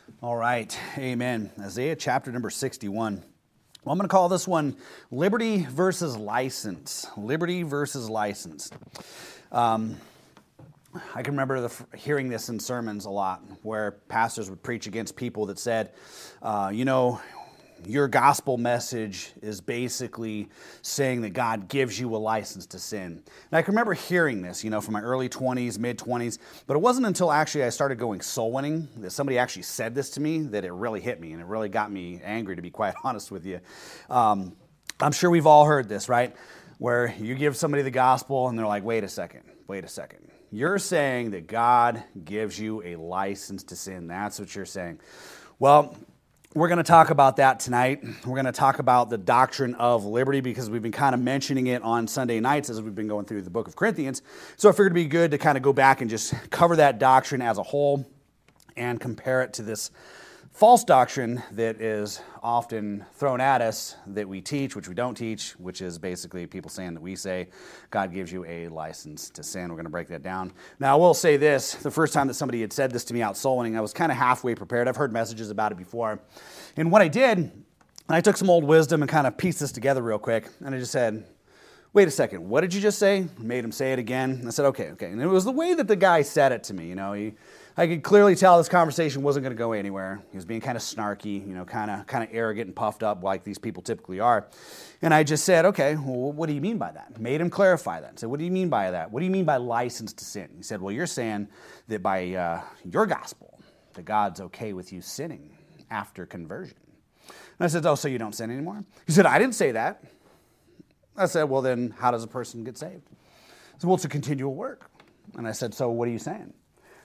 All right, amen. Isaiah chapter number 61. Well, I'm going to call this one Liberty versus License. Liberty versus License. I can remember hearing this in sermons a lot, where pastors would preach against people that said, your gospel message is basically saying that God gives you a license to sin. And I can remember hearing this, from my early 20s, mid-20s, but it wasn't until actually I started going soul winning that somebody actually said this to me that it really hit me, and it really got me angry, to be quite honest with you. I'm sure we've all heard this, right? Where you give somebody the gospel and they're like, wait a second. You're saying that God gives you a license to sin. That's what you're saying. Well, we're going to talk about that tonight. We're going to talk about the doctrine of liberty because we've been kind of mentioning it on Sunday nights as we've been going through the book of Corinthians. So I figured it'd be good to kind of go back and just cover that doctrine as a whole and compare it to this false doctrine that is often thrown at us that we teach, which we don't teach, which is basically people saying that we say God gives you a license to sin. We're going to break that down. Now, I will say this. The first time that somebody had said this to me out soul winning, I was kind of halfway prepared. I've heard messages about it before. And what I did, and I took some old wisdom and kind of pieced this together real quick, and I just said, wait a second, what did you just say? I made him say it again. I said, okay. And it was the way that the guy said it to me. I could clearly tell this conversation wasn't going to go anywhere. He was being kind of snarky, kind of arrogant and puffed up like these people typically are. And I just said, okay, well, what do you mean by that? Made him clarify that. I said, what do you mean by that? What do you mean by license to sin? He said, well, you're saying that by your gospel, that God's okay with you sinning after conversion. And I said, oh, so you don't sin anymore? He said, I didn't say that. I said, well, then how does a person get saved? He said, well, it's a continual work. And I said, so what are you saying?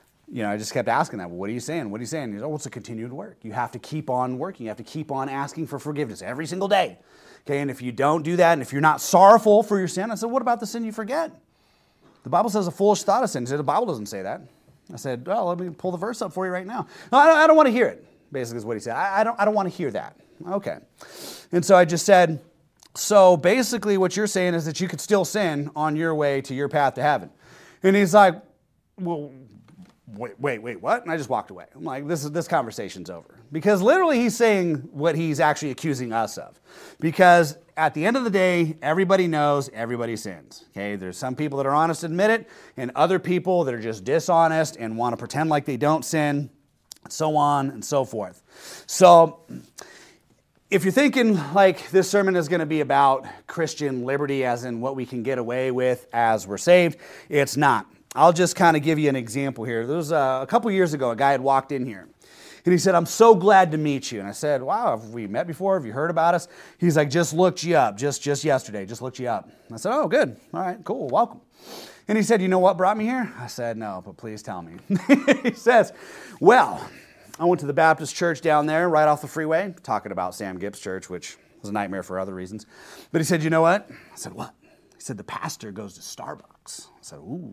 I just kept asking that. Well, what are you saying? What are you saying? He said, oh, it's a continued work. You have to keep on working. You have to keep on asking for forgiveness every single day. Okay, and if you don't do that, and if you're not sorrowful for your sin, I said, what about the sin you forget? The Bible says a foolish thought is sin. He said, the Bible doesn't say that. I said, well, let me pull the verse up for you right now. No, I don't want to hear it, basically is what he said. I don't want to hear that. Okay. And so I just said, so basically what you're saying is that you could still sin on your way to your path to heaven. And he's like, well, wait, what? And I just walked away. I'm like, this conversation's over. Because literally he's saying what he's actually accusing us of. Because at the end of the day, everybody knows everybody sins. Okay, there's some people that are honest, admit it, and other people that are just dishonest and want to pretend like they don't sin, so on and so forth. So if you're thinking like this sermon is going to be about Christian liberty, as in what we can get away with as we're saved, it's not. I'll just kind of give you an example here. There was a couple years ago, a guy had walked in here. And he said, I'm so glad to meet you. And I said, wow, have we met before? Have you heard about us? He's like, just looked you up, just yesterday, just looked you up. I said, oh, good. All right, cool, welcome. And he said, you know what brought me here? I said, no, but please tell me. He says, well, I went to the Baptist church down there right off the freeway, talking about Sam Gibbs Church, which was a nightmare for other reasons. But he said, you know what? I said, what? He said, the pastor goes to Starbucks. I said, ooh.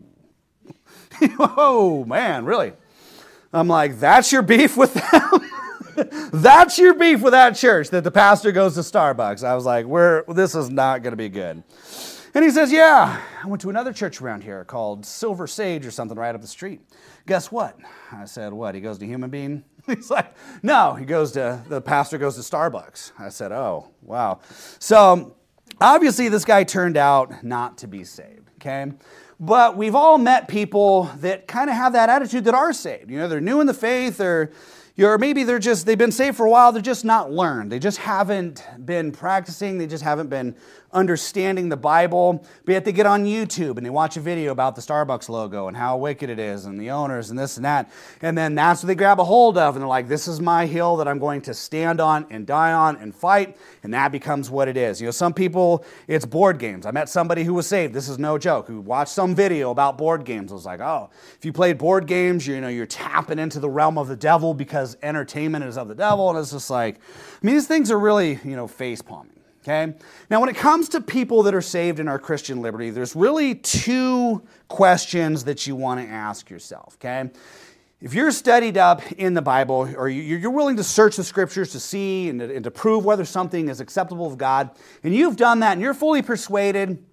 Oh, man, really? I'm like, that's your beef with them? That's your beef with that church, that the pastor goes to Starbucks? I was like, this is not going to be good. And he says, yeah, I went to another church around here called Silver Sage or something right up the street. Guess what? I said, what? He goes to Human Bean? He's like, no, the pastor goes to Starbucks. I said, oh, wow. So obviously this guy turned out not to be saved, okay? But we've all met people that kind of have that attitude that are saved. They're new in the faith, or maybe they've been saved for a while, they're just not learned. They just haven't been practicing, they just haven't been understanding the Bible, but yet they get on YouTube and they watch a video about the Starbucks logo and how wicked it is and the owners and this and that. And then that's what they grab a hold of and they're like, this is my hill that I'm going to stand on and die on and fight. And that becomes what it is. Some people, it's board games. I met somebody who was saved, this is no joke, who watched some video about board games. I was like, oh, if you played board games, you're tapping into the realm of the devil because entertainment is of the devil. And it's just like, these things are really, face palming. Okay? Now, when it comes to people that are saved in our Christian liberty, there's really two questions that you want to ask yourself. Okay? If you're studied up in the Bible, or you're willing to search the scriptures to see and to prove whether something is acceptable of God, and you've done that and you're fully persuaded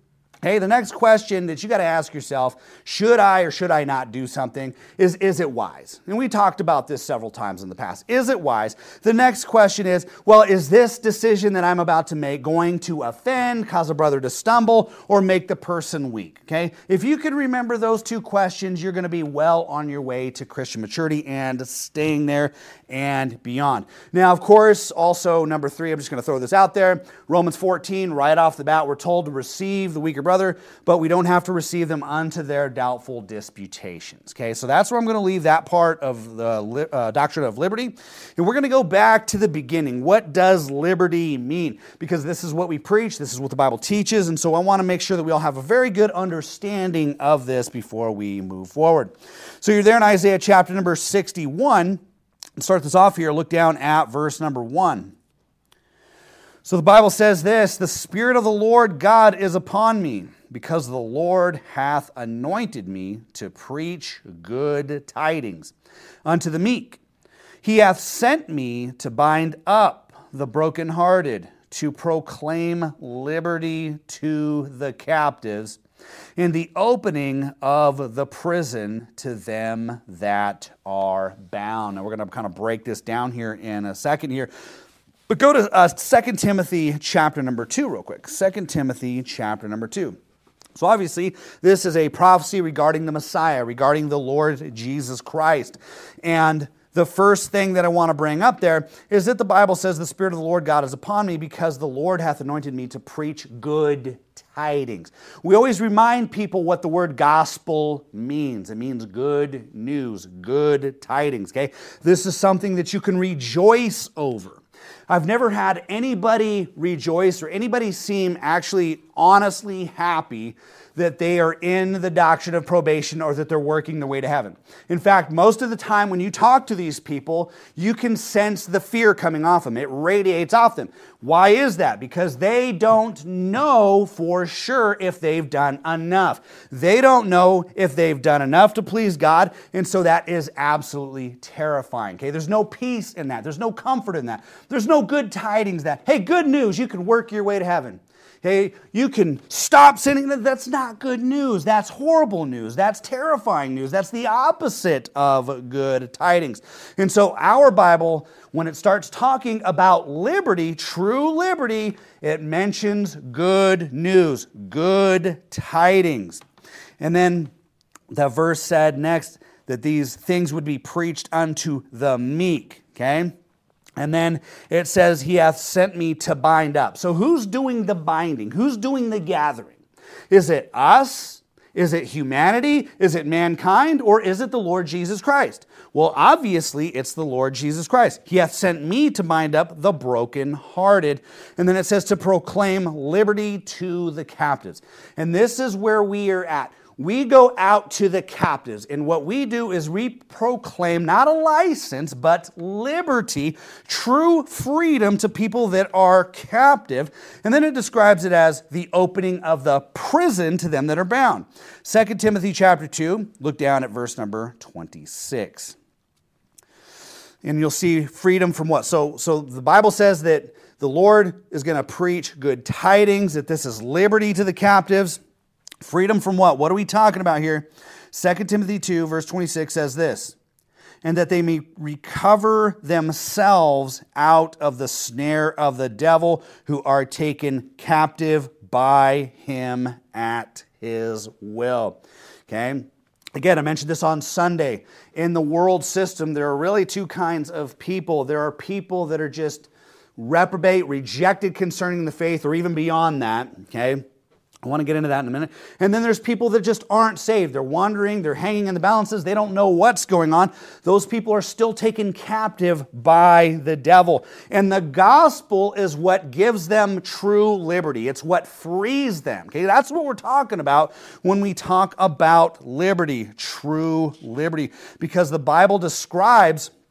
Okay, the next question that you got to ask yourself, should I or should I not do something, is it wise? And we talked about this several times in the past. Is it wise? The next question is, well, is this decision that I'm about to make going to offend, cause a brother to stumble, or make the person weak? Okay, if you can remember those two questions, you're going to be well on your way to Christian maturity and staying there and beyond. Now, of course, also number 3, I'm just going to throw this out there. Romans 14, right off the bat, we're told to receive the weaker brother, but we don't have to receive them unto their doubtful disputations. Okay, so that's where I'm going to leave that part of the doctrine of liberty. And we're going to go back to the beginning. What does liberty mean? Because this is what we preach, this is what the Bible teaches, and so I want to make sure that we all have a very good understanding of this before we move forward. So you're there in Isaiah chapter number 61. Let's start this off here. Look down at verse number 1. So the Bible says this, "The Spirit of the Lord God is upon me, because the Lord hath anointed me to preach good tidings unto the meek. He hath sent me to bind up the brokenhearted, to proclaim liberty to the captives, and the opening of the prison to them that are bound." Now we're going to kind of break this down here in a second here. But go to 2 Timothy chapter number 2 real quick. 2 Timothy chapter number 2. So obviously, this is a prophecy regarding the Messiah, regarding the Lord Jesus Christ. And the first thing that I want to bring up there is that the Bible says, "The Spirit of the Lord God is upon me, because the Lord hath anointed me to preach good tidings." We always remind people what the word gospel means. It means good news, good tidings. Okay, this is something that you can rejoice over. I've never had anybody rejoice or anybody seem actually honestly happy that they are in the doctrine of probation or that they're working their way to heaven. In fact, most of the time when you talk to these people, you can sense the fear coming off them. It radiates off them. Why is that? Because they don't know for sure if they've done enough. They don't know if they've done enough to please God, and so that is absolutely terrifying. Okay, there's no peace in that. There's no comfort in that. There's no good tidings that, hey, good news, you can work your way to heaven. Hey, you can stop sinning. That's not good news. That's horrible news. That's terrifying news. That's the opposite of good tidings. And so our Bible, when it starts talking about liberty, true liberty, it mentions good news, good tidings. And then the verse said next that these things would be preached unto the meek, okay? And then it says, "He hath sent me to bind up." So who's doing the binding? Who's doing the gathering? Is it us? Is it humanity? Is it mankind? Or is it the Lord Jesus Christ? Well, obviously, it's the Lord Jesus Christ. "He hath sent me to bind up the brokenhearted." And then it says to proclaim liberty to the captives. And this is where we are at. We go out to the captives, and what we do is we proclaim not a license, but liberty, true freedom to people that are captive. And then it describes it as the opening of the prison to them that are bound. 2 Timothy chapter 2, look down at verse number 26. And you'll see freedom from what? So the Bible says that the Lord is going to preach good tidings, that this is liberty to the captives. Freedom from what? What are we talking about here? 2 Timothy 2, verse 26 says this, "And that they may recover themselves out of the snare of the devil, who are taken captive by him at his will." Okay? Again, I mentioned this on Sunday. In the world system, there are really two kinds of people. There are people that are just reprobate, rejected concerning the faith, or even beyond that. Okay? I want to get into that in a minute. And then there's people that just aren't saved. They're wandering, they're hanging in the balances, they don't know what's going on. Those people are still taken captive by the devil. And the gospel is what gives them true liberty. It's what frees them. Okay, that's what we're talking about when we talk about liberty, true liberty. Because the Bible describes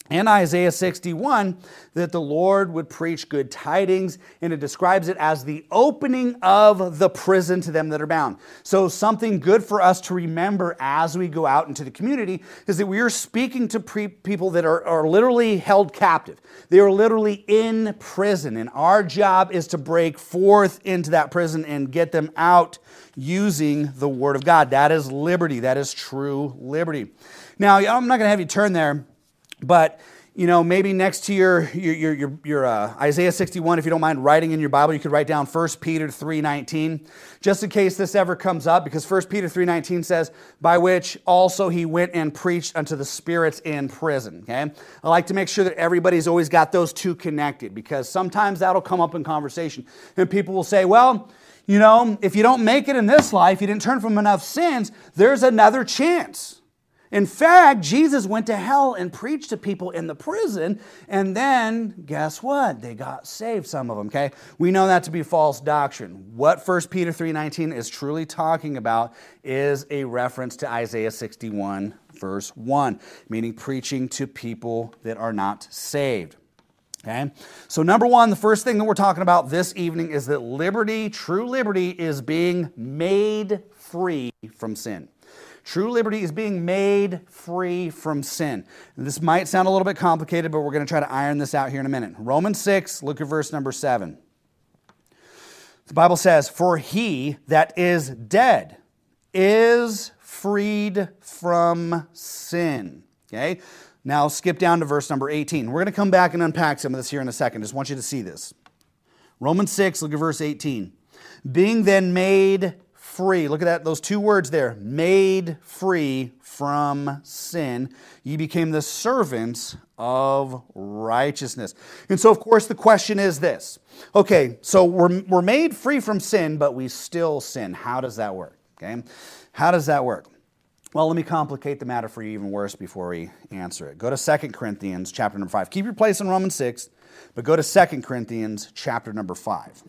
and Isaiah 61, that the Lord would preach good tidings, and it describes it as the opening of the prison to them that are bound. So something good for us to remember as we go out into the community is that we are speaking to people that are literally held captive. They are literally in prison, and our job is to break forth into that prison and get them out using the Word of God. That is liberty. That is true liberty. Now, I'm not going to have you turn there, but, maybe next to your Isaiah 61, if you don't mind writing in your Bible, you could write down 1 Peter 3:19, just in case this ever comes up, because 1 Peter 3:19 says, by which also he went and preached unto the spirits in prison. Okay? I like to make sure that everybody's always got those two connected, because sometimes that'll come up in conversation, and people will say, well, if you don't make it in this life, you didn't turn from enough sins, there's another chance. In fact, Jesus went to hell and preached to people in the prison, and then, guess what? They got saved, some of them, okay? We know that to be false doctrine. What 1 Peter 3:19 is truly talking about is a reference to Isaiah 61, verse 1, meaning preaching to people that are not saved. Okay? So number one, the first thing that we're talking about this evening is that liberty, true liberty, is being made free from sin. True liberty is being made free from sin. And this might sound a little bit complicated, but we're going to try to iron this out here in a minute. Romans 6, look at verse number 7. The Bible says, for he that is dead is freed from sin. Okay? Now skip down to verse number 18. We're going to come back and unpack some of this here in a second. Just want you to see this. Romans 6, look at verse 18. Being then made free. Look at that, those two words there. Made free from sin. Ye became the servants of righteousness. And so, of course, the question is this. Okay, so we're made free from sin, but we still sin. How does that work? Okay, how does that work? Well, let me complicate the matter for you even worse before we answer it. Go to 2 Corinthians chapter number 5. Keep your place in Romans 6, but go to 2 Corinthians chapter number 5.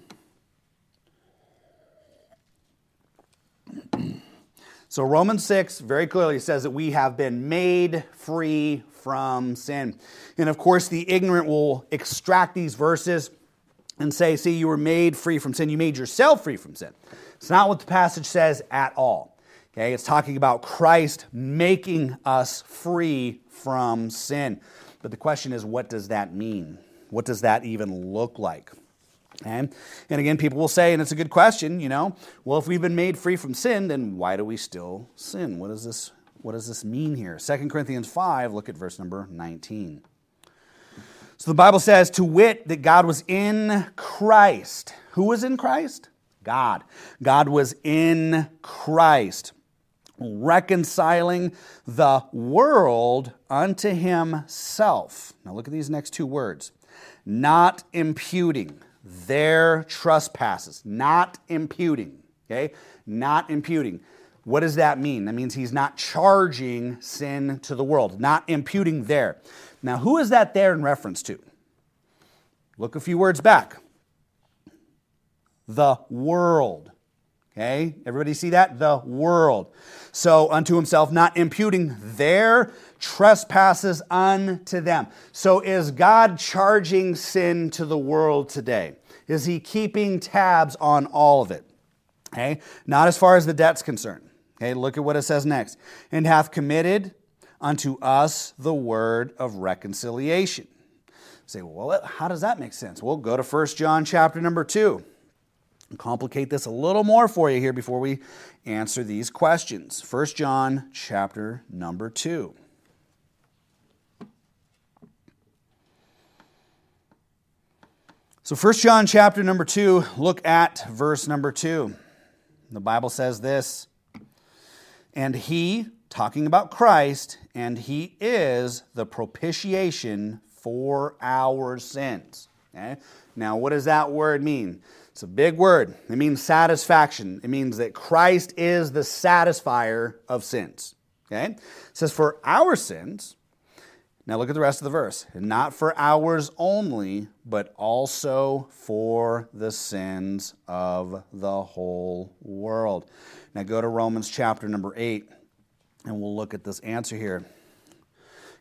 So Romans 6 very clearly says that we have been made free from sin. And of course, the ignorant will extract these verses and say, see, you were made free from sin. You made yourself free from sin. It's not what the passage says at all. Okay, it's talking about Christ making us free from sin. But the question is, what does that mean? What does that even look like? Okay? And again, people will say, and it's a good question, well, if we've been made free from sin, then why do we still sin? What does this mean here? 2 Corinthians 5, look at verse number 19. So the Bible says, to wit, that God was in Christ. Who was in Christ? God. God was in Christ, reconciling the world unto himself. Now look at these next two words. Not imputing their trespasses. Not imputing. Okay? Not imputing. What does that mean? That means he's not charging sin to the world. Not imputing there. Now, who is that there in reference to? Look a few words back. The world. Okay? Everybody see that? The world. So, unto himself, not imputing their trespasses unto them. So, is God charging sin to the world today? Is he keeping tabs on all of it? Okay? Not as far as the debt's concerned. Okay? Look at what it says next. And hath committed unto us the word of reconciliation. You say, well, how does that make sense? Well, go to 1 John chapter number 2. I'll complicate this a little more for you here before we answer these questions. 1 John chapter number 2. So 1 John chapter number 2, look at verse number 2. The Bible says this, and he, talking about Christ, and he is the propitiation for our sins. Okay? Now, what does that word mean? It's a big word. It means satisfaction. It means that Christ is the satisfier of sins. Okay? It says for our sins. Now look at the rest of the verse. And not for ours only, but also for the sins of the whole world. Now go to Romans chapter number 8, and we'll look at this answer here.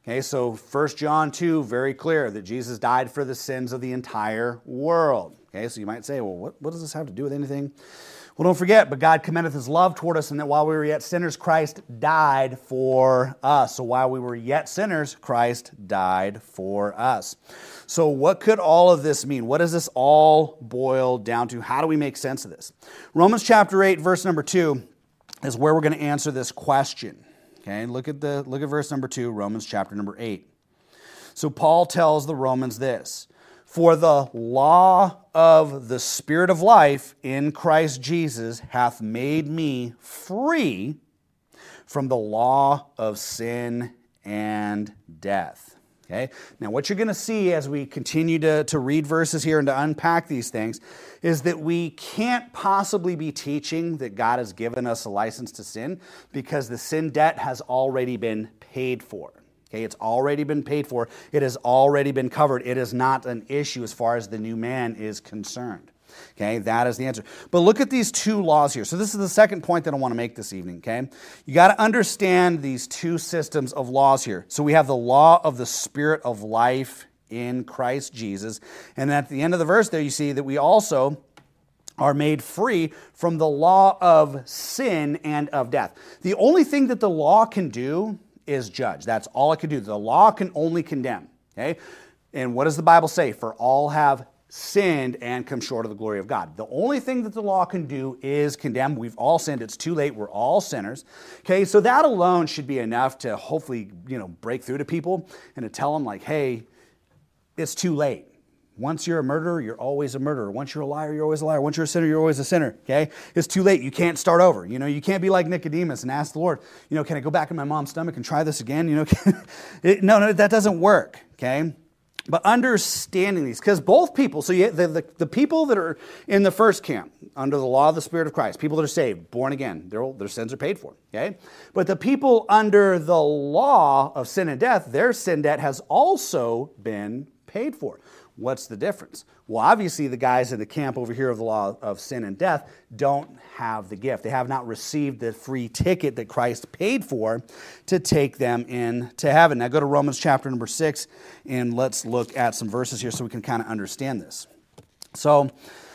Okay, so 1 John 2, very clear that Jesus died for the sins of the entire world. Okay, so you might say, well, what does this have to do with anything? Well, don't forget, but God commendeth his love toward us, and that while we were yet sinners, Christ died for us. So while we were yet sinners, Christ died for us. So what could all of this mean? What does this all boil down to? How do we make sense of this? Romans chapter 8, verse number 2 is where we're going to answer this question. Okay, look at verse number 2, Romans chapter number 8. So Paul tells the Romans this: for the law of the Spirit of life in Christ Jesus hath made me free from the law of sin and death. Okay? Now what you're going to see as we continue to read verses here and to unpack these things is that we can't possibly be teaching that God has given us a license to sin, because the sin debt has already been paid for. Okay, it's already been paid for. It has already been covered. It is not an issue as far as the new man is concerned. Okay, that is the answer. But look at these two laws here. So this is the second point that I want to make this evening, okay? You got to understand these two systems of laws here. So we have the law of the Spirit of life in Christ Jesus. And at the end of the verse there, you see that we also are made free from the law of sin and of death. The only thing that the law can do is judge. That's all it can do. The law can only condemn. Okay? And what does the Bible say? For all have sinned and come short of the glory of God. The only thing that the law can do is condemn. We've all sinned. It's too late. We're all sinners. Okay, so that alone should be enough to hopefully, break through to people and to tell them like, hey, it's too late. Once you're a murderer, you're always a murderer. Once you're a liar, you're always a liar. Once you're a sinner, you're always a sinner, okay? It's too late. You can't start over. You can't be like Nicodemus and ask the Lord, can I go back in my mom's stomach and try this again? No, that doesn't work, okay? But understanding these, because both people, so the people that are in the first camp, under the law of the Spirit of Christ, people that are saved, born again, their sins are paid for, okay? But the people under the law of sin and death, their sin debt has also been paid for. What's the difference? Well, obviously the guys in the camp over here of the law of sin and death don't have the gift. They have not received the free ticket that Christ paid for to take them into heaven. Now go to Romans chapter number 6 and let's look at some verses here so we can kind of understand this. So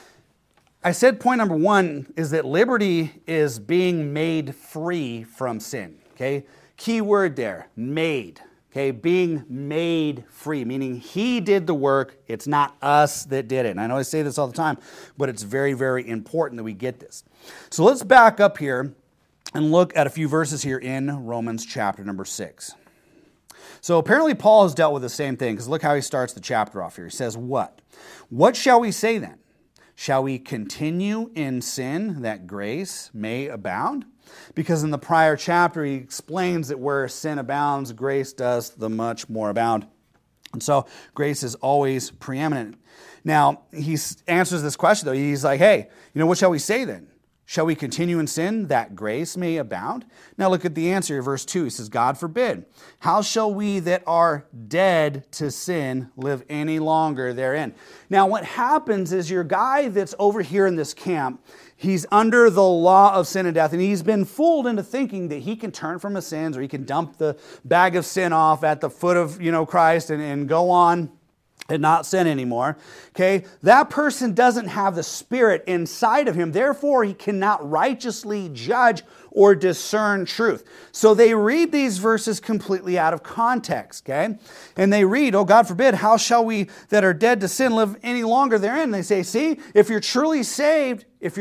I said point number 1 is that liberty is being made free from sin. Okay? Key word there, made. Okay, being made free, meaning he did the work, it's not us that did it. And I know I say this all the time, but it's very, very important that we get this. So let's back up here and look at a few verses here in Romans chapter number 6. So apparently Paul has dealt with the same thing, because look how he starts the chapter off here. He says, what? What shall we say then? Shall we continue in sin that grace may abound? Because in the prior chapter, he explains that where sin abounds, grace does the much more abound. And so grace is always preeminent. Now, he answers this question, though. He's like, hey, what shall we say then? Shall we continue in sin that grace may abound? Now look at the answer, verse 2. He says, God forbid. How shall we that are dead to sin live any longer therein? Now what happens is your guy that's over here in this camp, he's under the law of sin and death, and he's been fooled into thinking that he can turn from his sins, or he can dump the bag of sin off at the foot of Christ and go on and not sin anymore. Okay? That person doesn't have the Spirit inside of him. Therefore, he cannot righteously judge or discern truth. So they read these verses completely out of context. Okay? And they read, oh, God forbid, how shall we that are dead to sin live any longer therein? And they say, see, if you're truly saved, if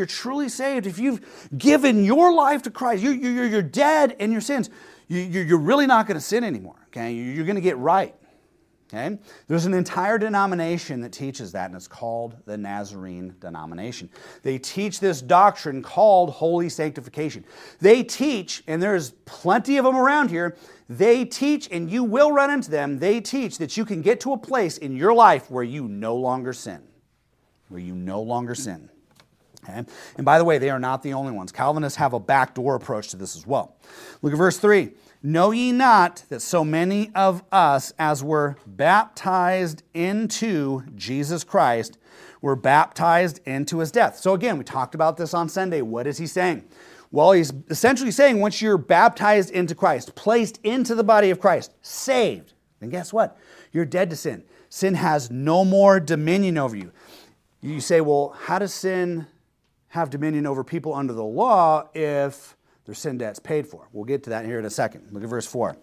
you've given your life to Christ, you're dead in your sins, you're really not going to sin anymore. Okay? You're going to get right. Okay? There's an entire denomination that teaches that, and it's called the Nazarene denomination. They teach this doctrine called holy sanctification. They teach, and there's plenty of them around here, they teach, and you will run into them, they teach that you can get to a place in your life where you no longer sin. Where you no longer sin. Okay? And by the way, they are not the only ones. Calvinists have a backdoor approach to this as well. Look at verse 3. Know ye not that so many of us as were baptized into Jesus Christ were baptized into his death? So again, we talked about this on Sunday. What is he saying? Well, he's essentially saying once you're baptized into Christ, placed into the body of Christ, saved, then guess what? You're dead to sin. Sin has no more dominion over you. You say, well, how does sin have dominion over people under the law if their sin debt's paid for? We'll get to that here in a second. Look at verse 4.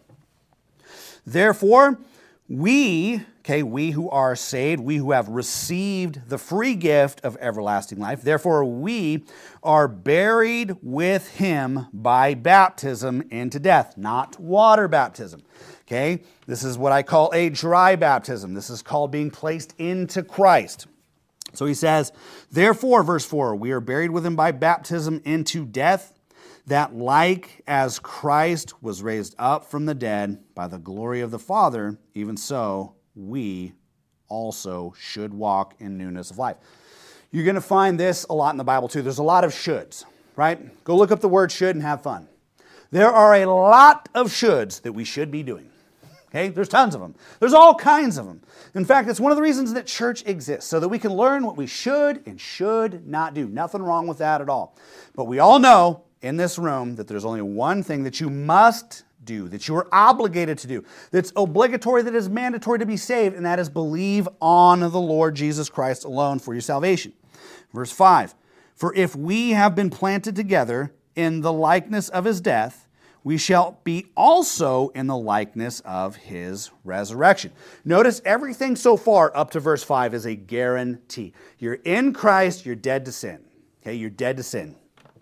Therefore, we who are saved, we who have received the free gift of everlasting life, therefore we are buried with him by baptism into death, not water baptism. Okay, this is what I call a dry baptism. This is called being placed into Christ. So he says, therefore, verse 4, we are buried with him by baptism into death, that like as Christ was raised up from the dead by the glory of the Father, even so we also should walk in newness of life. You're going to find this a lot in the Bible too. There's a lot of shoulds, right? Go look up the word should and have fun. There are a lot of shoulds that we should be doing. Okay, there's tons of them. There's all kinds of them. In fact, it's one of the reasons that church exists, so that we can learn what we should and should not do. Nothing wrong with that at all. But we all know in this room that there's only one thing that you must do, that you are obligated to do, that's obligatory, that is mandatory to be saved, and that is believe on the Lord Jesus Christ alone for your salvation. Verse 5, for if we have been planted together in the likeness of his death, we shall be also in the likeness of his resurrection. Notice everything so far up to verse 5 is a guarantee. You're in Christ, you're dead to sin. Okay, you're dead to sin.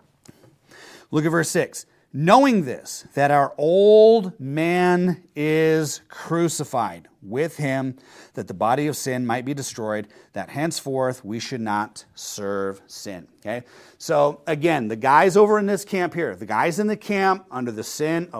Look at verse 6. Knowing this, that our old man is crucified with him, that the body of sin might be destroyed, that henceforth we should not serve sin. Okay? So again, the guys over in this camp here, the guys in the camp under the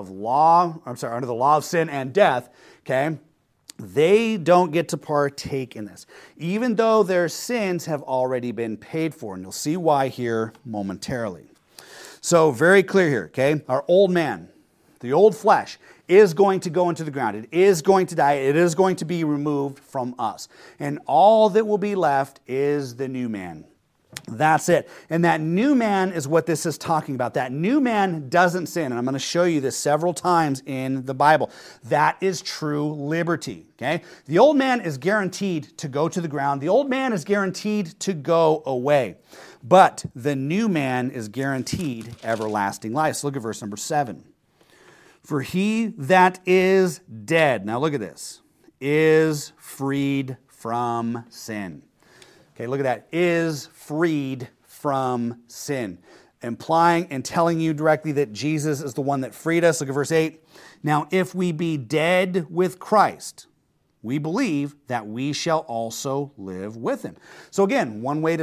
law of sin and death, okay, they don't get to partake in this, even though their sins have already been paid for. And you'll see why here momentarily. So very clear here, okay? Our old man, the old flesh, is going to go into the ground. It is going to die. It is going to be removed from us. And all that will be left is the new man. That's it. And that new man is what this is talking about. That new man doesn't sin. And I'm going to show you this several times in the Bible. That is true liberty, okay? The old man is guaranteed to go to the ground. The old man is guaranteed to go away. But the new man is guaranteed everlasting life. So look at verse number 7. For he that is dead, now look at this, is freed from sin. Okay, look at that, is freed from sin. Implying and telling you directly that Jesus is the one that freed us. Look at verse 8. Now, if we be dead with Christ, we believe that we shall also live with him. So again, one way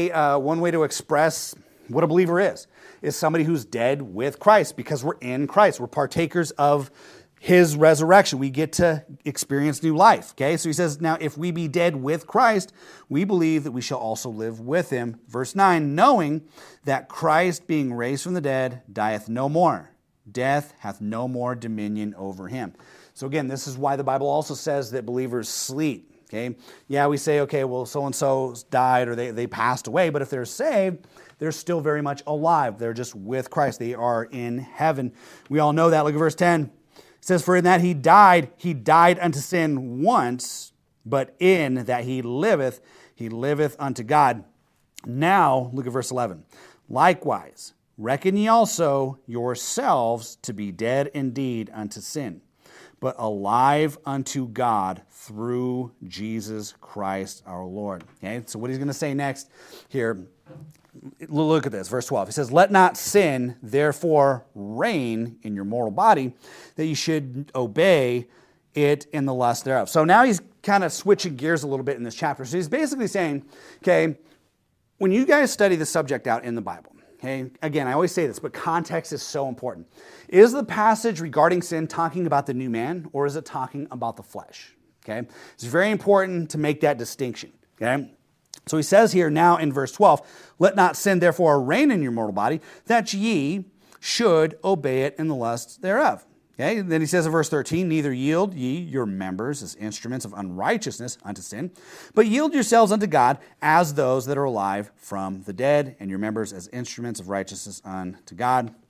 to express what a believer is somebody who's dead with Christ, because we're in Christ. We're partakers of his resurrection. We get to experience new life. Okay, so he says, now if we be dead with Christ, we believe that we shall also live with him. Verse 9, knowing that Christ being raised from the dead dieth no more. Death hath no more dominion over him. So again, this is why the Bible also says that believers sleep. Okay, yeah, we say, okay, well, so-and-so died or they passed away, but if they're saved, they're still very much alive. They're just with Christ. They are in heaven. We all know that. Look at verse 10. It says, for in that he died unto sin once, but in that he liveth unto God. Now, look at verse 11. Likewise, reckon ye also yourselves to be dead indeed unto sin, but alive unto God through Jesus Christ our Lord. Okay, so what he's going to say next here, look at this, verse 12. He says, let not sin therefore reign in your mortal body, that you should obey it in the lust thereof. So now he's kind of switching gears a little bit in this chapter. So he's basically saying, okay, when you guys study the subject out in the Bible, okay, again, I always say this, but context is so important. Is the passage regarding sin talking about the new man, or is it talking about the flesh? Okay, it's very important to make that distinction. Okay, so he says here now in verse 12, let not sin therefore reign in your mortal body, that ye should obey it in the lusts thereof. Okay, then he says in verse 13, neither yield ye your members as instruments of unrighteousness unto sin, but yield yourselves unto God as those that are alive from the dead, and your members as instruments of righteousness unto God.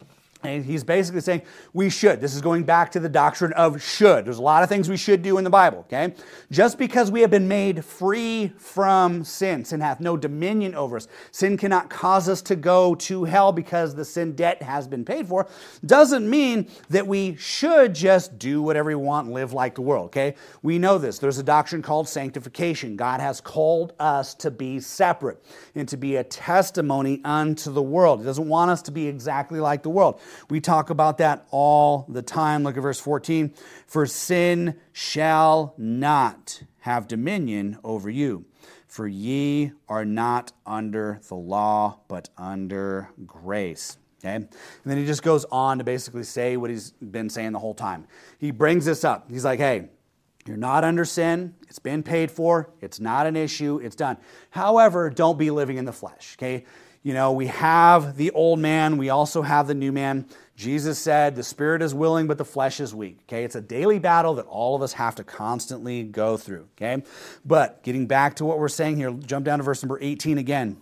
And he's basically saying we should. This is going back to the doctrine of should. There's a lot of things we should do in the Bible, okay? Just because we have been made free from sin, sin hath no dominion over us. Sin cannot cause us to go to hell because the sin debt has been paid for, doesn't mean that we should just do whatever we want and live like the world, okay? We know this. There's a doctrine called sanctification. God has called us to be separate and to be a testimony unto the world. He doesn't want us to be exactly like the world. We talk about that all the time. Look at verse 14. For sin shall not have dominion over you, for ye are not under the law, but under grace. Okay? And then he just goes on to basically say what he's been saying the whole time. He brings this up. He's like, hey, you're not under sin. It's been paid for. It's not an issue. It's done. However, don't be living in the flesh. Okay? You know, we have the old man. We also have the new man. Jesus said the spirit is willing, but the flesh is weak. Okay? It's a daily battle that all of us have to constantly go through. Okay? But getting back to what we're saying here, jump down to verse number 18 again.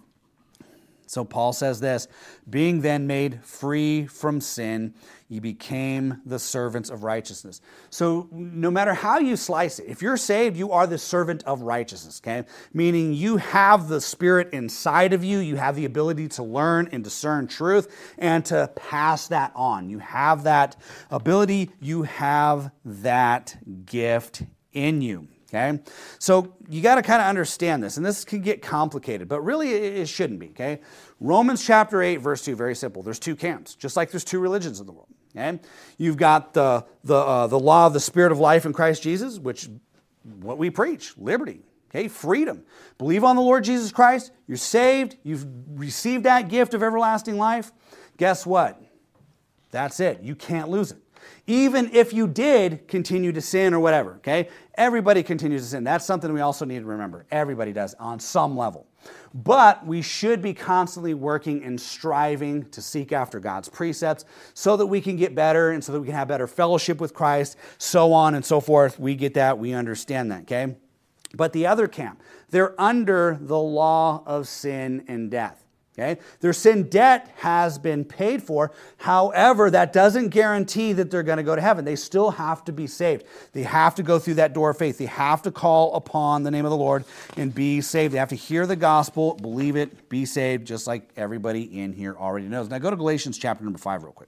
So Paul says this, being then made free from sin, ye became the servants of righteousness. So no matter how you slice it, if you're saved, you are the servant of righteousness, okay? Meaning you have the Spirit inside of you. You have the ability to learn and discern truth and to pass that on. You have that ability. You have that gift in you. Okay, so you got to kind of understand this, and this can get complicated, but really it shouldn't be, okay? Romans chapter 8, verse 2, very simple. There's two camps, just like there's two religions in the world, okay? You've got the law of the Spirit of life in Christ Jesus, which what we preach, liberty, okay, freedom. Believe on the Lord Jesus Christ, you're saved, you've received that gift of everlasting life. Guess what? That's it. You can't lose it. Even if you did continue to sin or whatever, okay? Everybody continues to sin. That's something we also need to remember. Everybody does on some level. But we should be constantly working and striving to seek after God's precepts so that we can get better and so that we can have better fellowship with Christ, so on and so forth. We get that. We understand that, okay? But the other camp, they're under the law of sin and death. Okay? Their sin debt has been paid for. However, that doesn't guarantee that they're going to go to heaven. They still have to be saved. They have to go through that door of faith. They have to call upon the name of the Lord and be saved. They have to hear the gospel, believe it, be saved, just like everybody in here already knows. Now go to Galatians chapter number 5 real quick.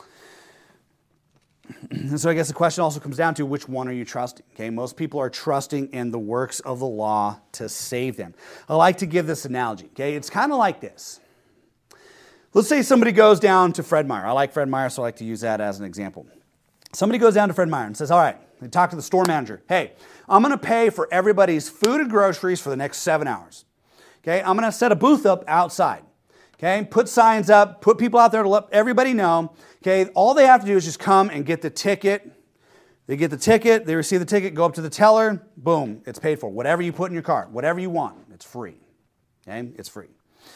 And so I guess the question also comes down to which one are you trusting? Okay, most people are trusting in the works of the law to save them. I like to give this analogy. Okay, it's kind of like this. Let's say somebody goes down to Fred Meyer. I like Fred Meyer, so I like to use that as an example. Somebody goes down to Fred Meyer and says, all right, they talk to the store manager. Hey, I'm going to pay for everybody's food and groceries for the next 7 hours. Okay, I'm going to set a booth up outside. Okay, put signs up, put people out there to let everybody know. Okay, all they have to do is just come and get the ticket. They get the ticket, they receive the ticket, go up to the teller, boom, it's paid for. Whatever you put in your cart, whatever you want, it's free. Okay, it's free.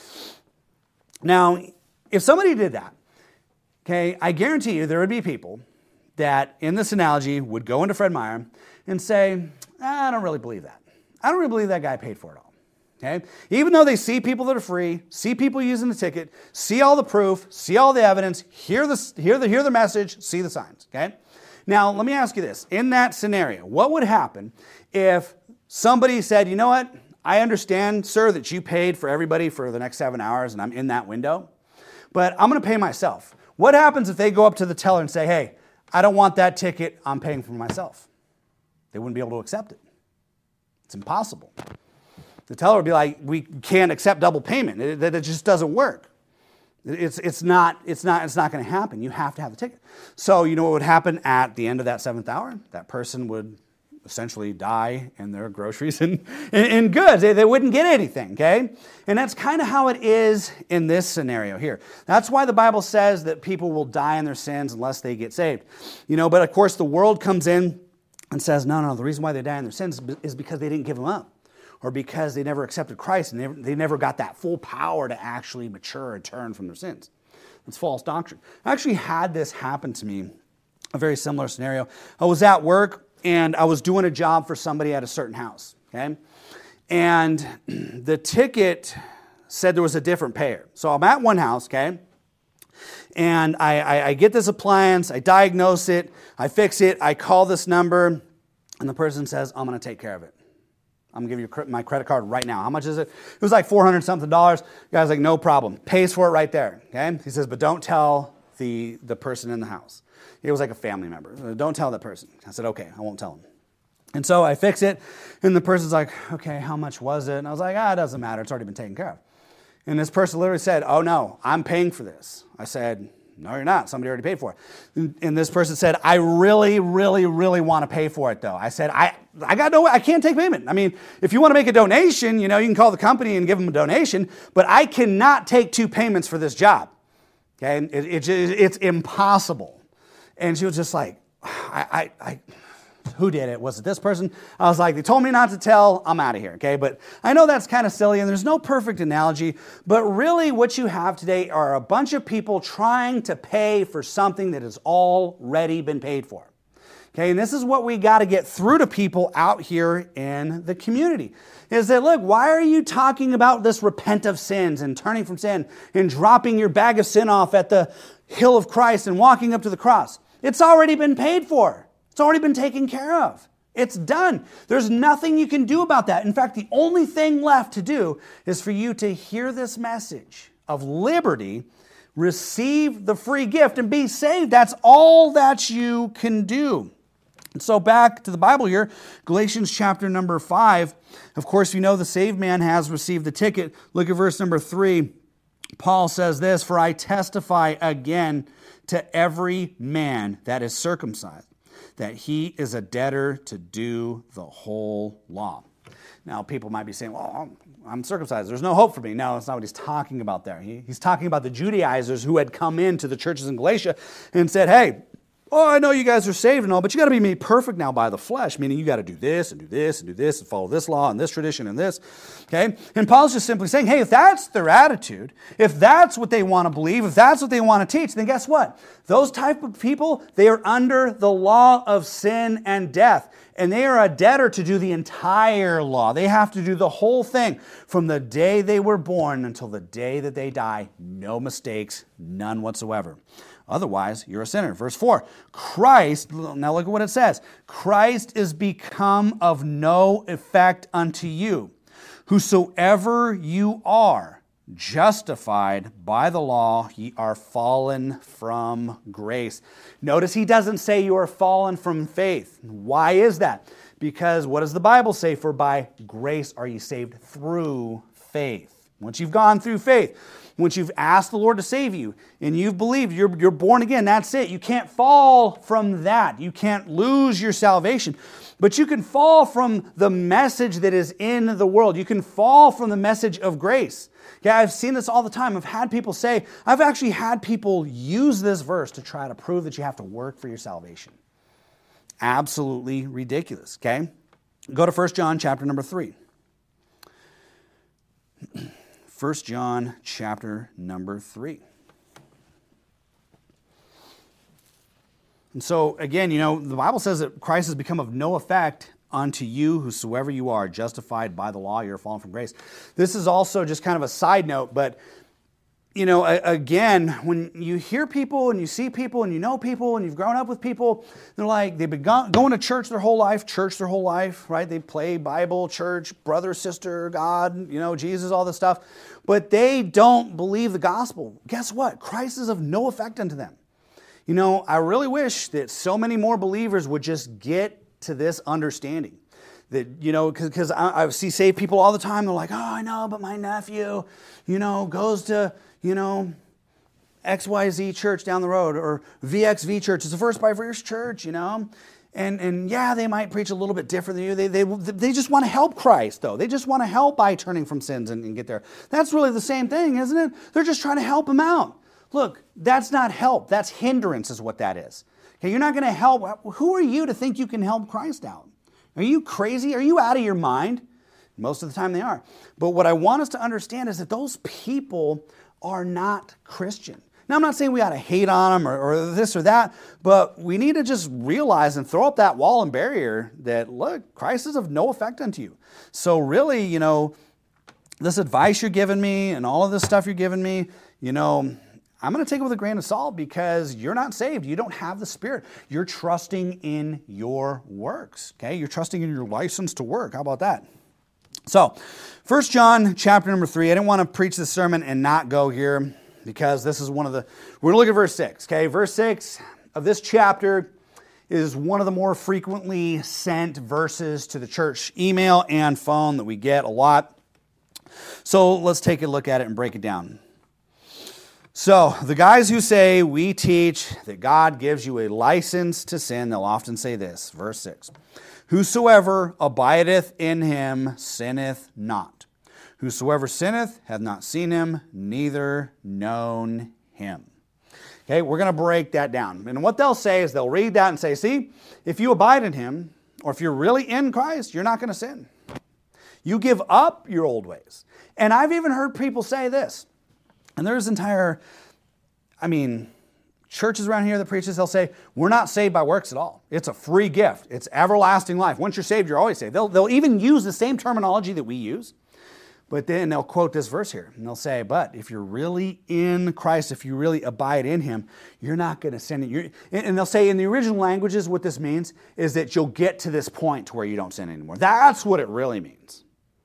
Now, if somebody did that, okay, I guarantee you there would be people that in this analogy would go into Fred Meyer and say, I don't really believe that. I don't really believe that guy paid for it all. Okay? Even though they see people that are free, see people using the ticket, see all the proof, see all the evidence, hear the message, see the signs. Okay? Now, let me ask you this. In that scenario, what would happen if somebody said, you know what? I understand, sir, that you paid for everybody for the next 7 hours and I'm in that window, but I'm going to pay myself. What happens if they go up to the teller and say, hey, I don't want that ticket, I'm paying for myself? They wouldn't be able to accept it. It's impossible. The teller would be like, we can't accept double payment. It just doesn't work. It's not going to happen. You have to have the ticket. So you know what would happen at the end of that 7th hour? That person would essentially die in their groceries and goods. They wouldn't get anything, okay? And that's kind of how it is in this scenario here. That's why the Bible says that people will die in their sins unless they get saved. You know, but of course the world comes in and says, no, the reason why they die in their sins is because they didn't give them up. Or because they never accepted Christ and they never got that full power to actually mature and turn from their sins. It's false doctrine. I actually had this happen to me, a very similar scenario. I was at work and I was doing a job for somebody at a certain house, okay? And the ticket said there was a different payer. So I'm at one house, okay? and I get this appliance, I diagnose it, I fix it, I call this number, and the person says, I'm going to take care of it. I'm going to give you my credit card right now. How much is it? It was like $400 something. The guy's like, no problem. Pays for it right there. Okay? He says, but don't tell the person in the house. It was like a family member. Don't tell that person. I said, okay, I won't tell him. And so I fix it, and the person's like, okay, how much was it? And I was like, it doesn't matter. It's already been taken care of. And this person literally said, oh, no, I'm paying for this. I said, no, you're not. Somebody already paid for it. And this person said, I really, really, really want to pay for it, though. I said, I can't take payment. I mean, if you want to make a donation, you can call the company and give them a donation, but I cannot take 2 payments for this job. Okay? It's impossible. And she was just like, who did it? Was it this person? I was like, they told me not to tell. I'm out of here, okay? But I know that's kind of silly, and there's no perfect analogy, but really what you have today are a bunch of people trying to pay for something that has already been paid for. Okay, and this is what we got to get through to people out here in the community, is that, look, why are you talking about this repent of sins and turning from sin and dropping your bag of sin off at the hill of Christ and walking up to the cross? It's already been paid for. It's already been taken care of. It's done. There's nothing you can do about that. In fact, the only thing left to do is for you to hear this message of liberty, receive the free gift, and be saved. That's all that you can do. And so back to the Bible here, Galatians chapter number 5. Of course, you know the saved man has received the ticket. Look at verse number 3. Paul says this, for I testify again to every man that is circumcised, that he is a debtor to do the whole law. Now, people might be saying, well, I'm circumcised. There's no hope for me. No, that's not what he's talking about there. He's talking about the Judaizers who had come into the churches in Galatia and said, hey, I know you guys are saved and all, but you got to be made perfect now by the flesh, meaning you got to do this and do this and do this and follow this law and this tradition and this, okay? And Paul's just simply saying, hey, if that's their attitude, if that's what they want to believe, if that's what they want to teach, then guess what? Those type of people, they are under the law of sin and death, and they are a debtor to do the entire law. They have to do the whole thing from the day they were born until the day that they die. No mistakes, none whatsoever. Otherwise, you're a sinner. Verse 4, Christ, now look at what it says. Christ is become of no effect unto you. Whosoever you are, justified by the law, ye are fallen from grace. Notice he doesn't say you are fallen from faith. Why is that? Because what does the Bible say? For by grace are ye saved through faith. Once you've gone through faith, once you've asked the Lord to save you and you've believed, you're born again, that's it. You can't fall from that. You can't lose your salvation. But you can fall from the message that is in the world. You can fall from the message of grace. Yeah, I've seen this all the time. I've actually had people use this verse to try to prove that you have to work for your salvation. Absolutely ridiculous, okay? Go to 1 John chapter number 3. 1 John chapter number 3. And so, again, the Bible says that Christ has become of no effect unto you, whosoever you are, justified by the law, you're fallen from grace. This is also just kind of a side note, but, again, when you hear people and you see people and you know people and you've grown up with people, they're like, they've been going to church their whole life, right? They play Bible, church, brother, sister, God, Jesus, all this stuff, but they don't believe the gospel. Guess what? Christ is of no effect unto them. I really wish that so many more believers would just get to this understanding. That, because I see saved people all the time. They're like, I know, but my nephew, goes to, XYZ church down the road, or VXV church. It's a verse by verse church, And yeah, they might preach a little bit different than you. They just want to help Christ, though. They just want to help by turning from sins and get there. That's really the same thing, isn't it? They're just trying to help him out. Look, that's not help. That's hindrance is what that is. Okay, you're not going to help. Who are you to think you can help Christ out? Are you crazy? Are you out of your mind? Most of the time they are. But what I want us to understand is that those people are not Christian. Now, I'm not saying we ought to hate on them or this or that, but we need to just realize and throw up that wall and barrier that, look, Christ is of no effect unto you. So really, this advice you're giving me and all of this stuff you're giving me, I'm going to take it with a grain of salt because you're not saved. You don't have the Spirit. You're trusting in your works, okay? You're trusting in your license to work. How about that? So, 1 John chapter number 3. I didn't want to preach this sermon and not go here because this is one of the... We're going to look at verse 6, okay? Verse 6 of this chapter is one of the more frequently sent verses to the church email and phone that we get a lot. So, let's take a look at it and break it down. So, the guys who say we teach that God gives you a license to sin, they'll often say this, verse 6. Whosoever abideth in him sinneth not. Whosoever sinneth hath not seen him, neither known him. Okay, we're going to break that down. And what they'll say is they'll read that and say, see, if you abide in him, or if you're really in Christ, you're not going to sin. You give up your old ways. And I've even heard people say this. And there's churches around here that preach this, they'll say, we're not saved by works at all. It's a free gift. It's everlasting life. Once you're saved, you're always saved. They'll even use the same terminology that we use. But then they'll quote this verse here. And they'll say, but if you're really in Christ, if you really abide in him, you're not going to sin. And they'll say in the original languages what this means is that you'll get to this point to where you don't sin anymore. That's what it really means.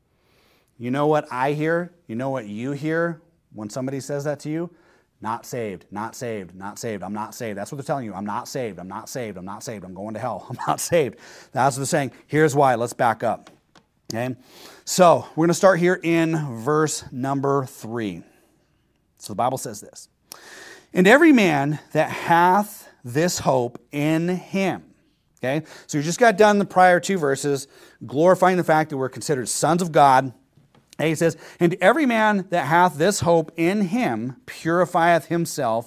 You know what I hear? You know what you hear? When somebody says that to you, not saved, not saved, not saved, I'm not saved. That's what they're telling you. I'm not saved, I'm not saved, I'm not saved, I'm going to hell, I'm not saved. That's what they're saying. Here's why. Let's back up. Okay? So, we're going to start here in verse number 3. So the Bible says this. And every man that hath this hope in him. Okay? So you just got done the prior 2 verses, glorifying the fact that we're considered sons of God. And he says, and every man that hath this hope in him purifieth himself,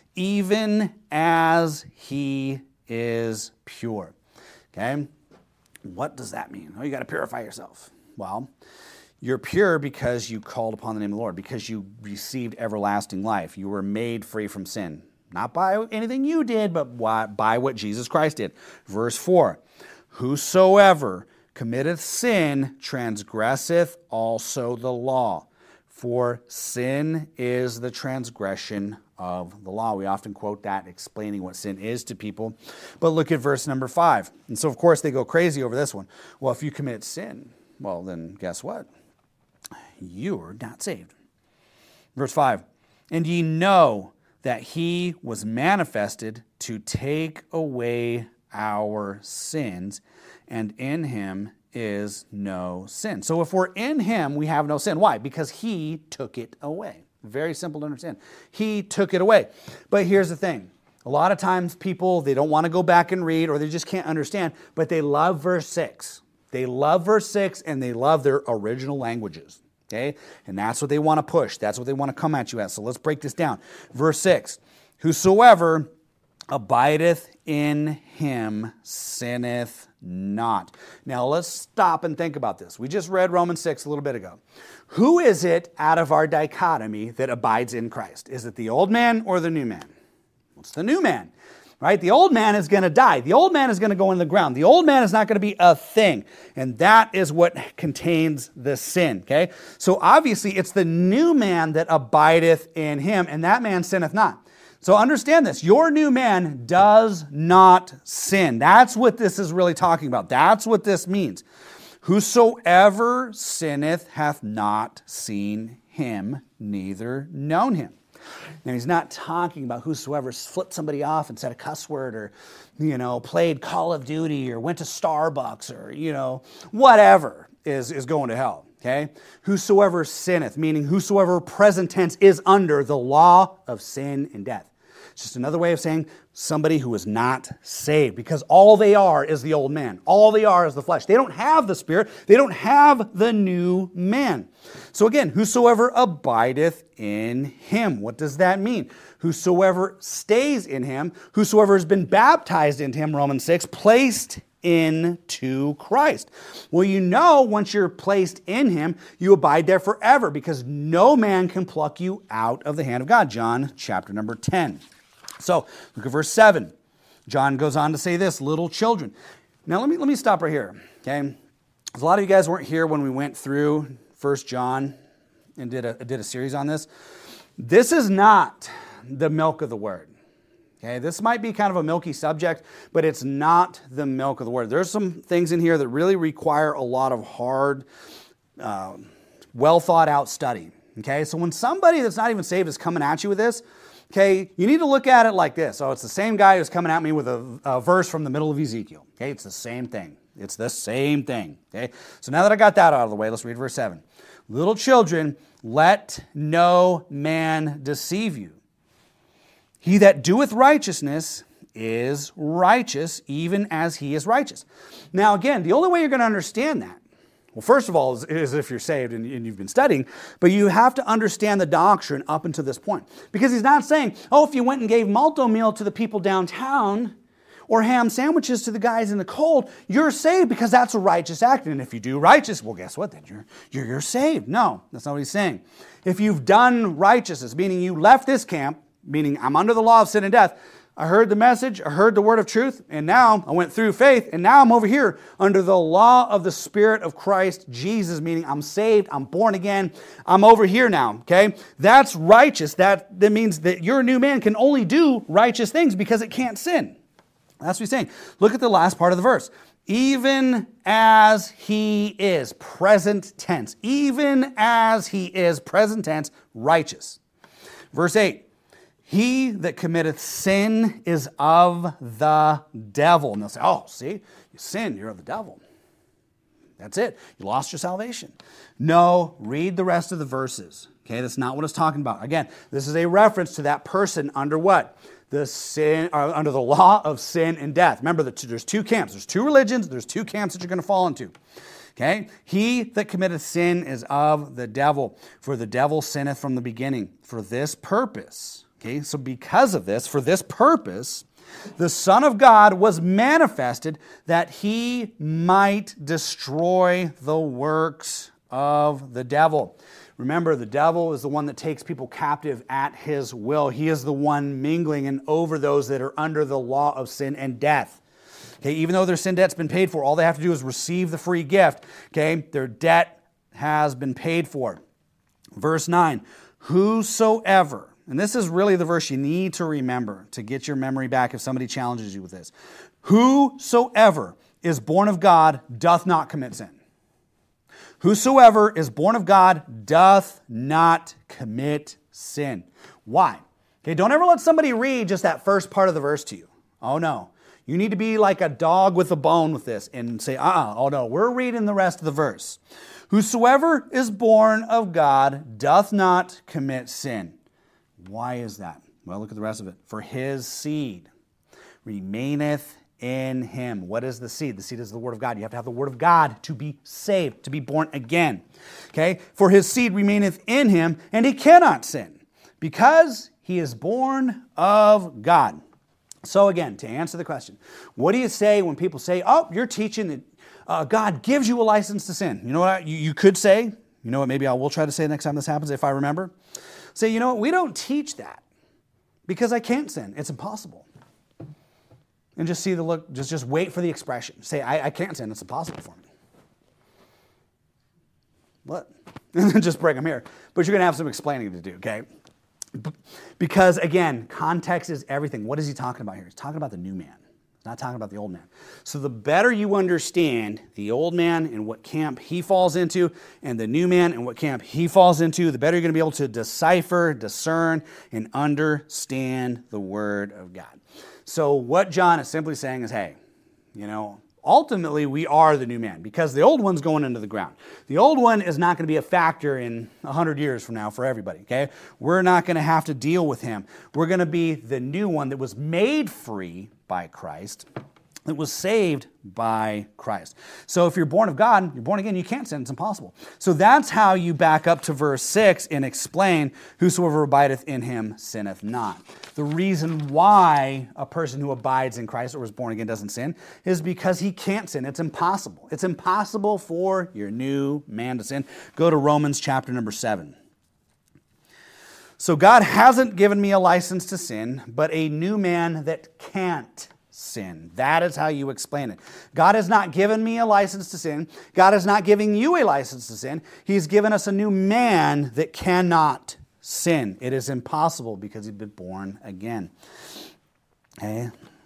even as he is pure. Okay? What does that mean? Oh, you got to purify yourself. Well, you're pure because you called upon the name of the Lord, because you received everlasting life. You were made free from sin. Not by anything you did, but by what Jesus Christ did. Verse 4, whosoever committeth sin transgresseth also the law, for sin is the transgression of the law. We often quote that explaining what sin is to people. But look at verse number 5. And so, of course, they go crazy over this one. Well, if you commit sin, well, then guess what? You're not saved. Verse 5, and ye know that he was manifested to take away our sins, and in him is no sin. So if we're in him, we have no sin. Why? Because he took it away. Very simple to understand. He took it away. But here's the thing. A lot of times people, they don't want to go back and read, or they just can't understand, but they love verse 6. They love verse 6, and they love their original languages. Okay? And that's what they want to push. That's what they want to come at you at. So let's break this down. Verse 6. Whosoever abideth in him sinneth not. Now let's stop and think about this. We just read Romans 6 a little bit ago. Who is it out of our dichotomy that abides in Christ? Is it the old man or the new man? It's the new man, right? The old man is going to die. The old man is going to go in the ground. The old man is not going to be a thing. And that is what contains the sin, okay? So obviously it's the new man that abideth in him, and that man sinneth not. So understand this. Your new man does not sin. That's what this is really talking about. That's what this means. Whosoever sinneth hath not seen him, neither known him. Now, he's not talking about whosoever flipped somebody off and said a cuss word, or, played Call of Duty, or went to Starbucks, or, whatever is going to hell. Okay? Whosoever sinneth, meaning whosoever present tense is under the law of sin and death. It's just another way of saying somebody who is not saved, because all they are is the old man. All they are is the flesh. They don't have the Spirit. They don't have the new man. So again, whosoever abideth in him. What does that mean? Whosoever stays in him, whosoever has been baptized into him, Romans 6, placed into Christ. Well, once you're placed in him, you abide there forever, because no man can pluck you out of the hand of God. John chapter number 10. So look at verse 7. John goes on to say this, little children. Now let me stop right here, okay? A lot of you guys weren't here when we went through 1 John and did a series on this. This is not the milk of the word. Okay, this might be kind of a milky subject, but it's not the milk of the word. There's some things in here that really require a lot of hard, well thought out study. Okay, so when somebody that's not even saved is coming at you with this, okay, you need to look at it like this. Oh, it's the same guy who's coming at me with a verse from the middle of Ezekiel. Okay, it's the same thing. It's the same thing. Okay, so now that I got that out of the way, let's read verse 7. Little children, let no man deceive you. He that doeth righteousness is righteous, even as he is righteous. Now again, the only way you're going to understand that, well, first of all, is if you're saved and you've been studying, but you have to understand the doctrine up until this point. Because he's not saying, oh, if you went and gave malto meal to the people downtown, or ham sandwiches to the guys in the cold, you're saved because that's a righteous act. And if you do righteous, well, guess what? Then you're saved. No, that's not what he's saying. If you've done righteousness, meaning you left this camp, meaning I'm under the law of sin and death, I heard the message, I heard the word of truth, and now I went through faith, and now I'm over here under the law of the Spirit of Christ Jesus, meaning I'm saved, I'm born again, I'm over here now, okay? That's righteous. That means that your new man can only do righteous things because it can't sin. That's what he's saying. Look at the last part of the verse. Even as he is, present tense. Even as he is, present tense, righteous. Verse 8. He that committeth sin is of the devil. And they'll say, oh, see, you sin, you're of the devil. That's it. You lost your salvation. No, read the rest of the verses. Okay, that's not what it's talking about. Again, this is a reference to that person under what? Under the law of sin and death. Remember, there's two camps. There's two religions. There's two camps that you're going to fall into. Okay? He that committeth sin is of the devil, for the devil sinneth from the beginning. For this purpose, okay, so because of this, for this purpose, the Son of God was manifested that he might destroy the works of the devil. Remember, the devil is the one that takes people captive at his will. He is the one mingling and over those that are under the law of sin and death. Okay, even though their sin debt's been paid for, all they have to do is receive the free gift. Okay, their debt has been paid for. Verse 9, whosoever, and this is really the verse you need to remember to get your memory back if somebody challenges you with this. Whosoever is born of God doth not commit sin. Whosoever is born of God doth not commit sin. Why? Okay, don't ever let somebody read just that first part of the verse to you. Oh no. You need to be like a dog with a bone with this and say, oh no, we're reading the rest of the verse. Whosoever is born of God doth not commit sin. Why is that? Well, look at the rest of it. For his seed remaineth in him. What is the seed? The seed is the word of God. You have to have the word of God to be saved, to be born again. Okay? For his seed remaineth in him, and he cannot sin, because he is born of God. So again, to answer the question, what do you say when people say, oh, you're teaching that God gives you a license to sin? You know what you could say? You know what maybe I will try to say next time this happens if I remember? Say, you know what? We don't teach that because I can't sin. It's impossible. And just see the look, just wait for the expression. Say, I can't sin, it's impossible for me. What? And then just bring them here. But you're going to have some explaining to do, okay? Because, again, context is everything. What is he talking about here? He's talking about the new man. He's not talking about the old man. So the better you understand the old man and what camp he falls into, and the new man and what camp he falls into, the better you're going to be able to decipher, discern, and understand the Word of God. So what John is simply saying is, hey, ultimately we are the new man because the old one's going into the ground. The old one is not going to be a factor in 100 years from now for everybody, okay? We're not going to have to deal with him. We're going to be the new one that was made free by Christ, that was saved by Christ. So if you're born of God, you're born again, you can't sin, it's impossible. So that's how you back up to verse 6 and explain, whosoever abideth in him sinneth not. The reason why a person who abides in Christ or is born again doesn't sin is because he can't sin. It's impossible. It's impossible for your new man to sin. Go to Romans chapter number 7. So God hasn't given me a license to sin, but a new man that can't sin. That is how you explain it. God has not given me a license to sin. God is not giving you a license to sin. He's given us a new man that cannot sin. It is impossible because he'd been born again. Okay?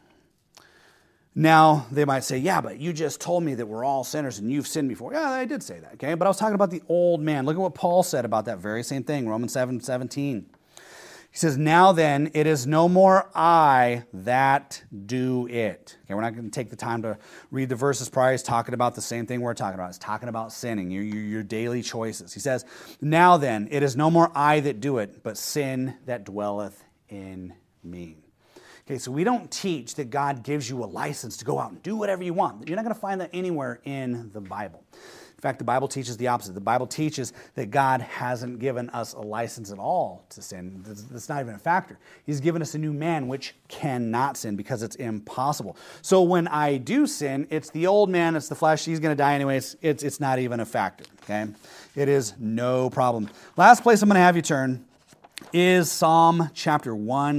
Now, they might say, yeah, but you just told me that we're all sinners and you've sinned before. Yeah, I did say that, okay? But I was talking about the old man. Look at what Paul said about that very same thing, Romans 7:17. He says, now then, it is no more I that do it. Okay, we're not going to take the time to read the verses prior. He's talking about the same thing we're talking about. He's talking about sinning, your daily choices. He says, now then, it is no more I that do it, but sin that dwelleth in me. Okay, so we don't teach that God gives you a license to go out and do whatever you want. You're not going to find that anywhere in the Bible. In fact, the Bible teaches the opposite. The Bible teaches that God hasn't given us a license at all to sin. That's not even a factor. He's given us a new man which cannot sin because it's impossible. So when I do sin, it's the old man, it's the flesh, he's going to die anyways. It's not even a factor, okay? It is no problem. Last place I'm going to have you turn is Psalm chapter